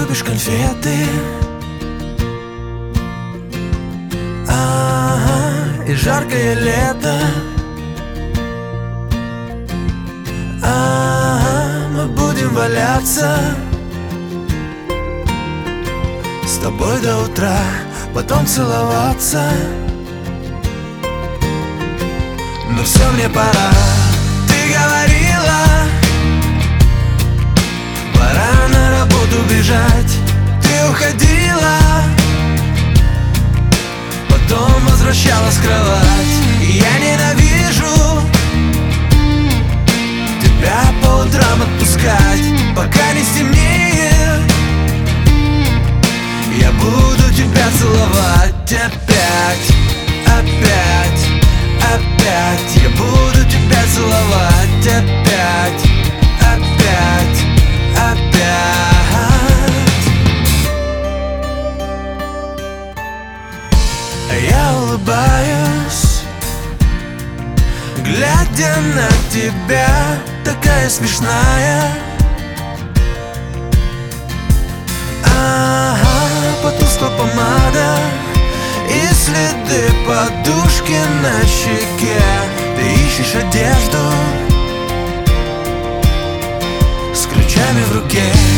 любишь конфеты, и жаркое лето, мы будем валяться с тобой до утра, потом целоваться. Но все, мне пора. Ты говорила, пора на работу бежать. Ты уходила, потом возвращалась в кровать. И я ненавижу тебя по утрам отпускать, пока не стемнеет. Я буду тебя целовать опять, опять, опять. Я буду тебя целовать опять, опять, опять. А я улыбаюсь, глядя на тебя, такая смешная. Потускла помада и следы подушки на щеке. Ты ищешь одежду с ключами в руке.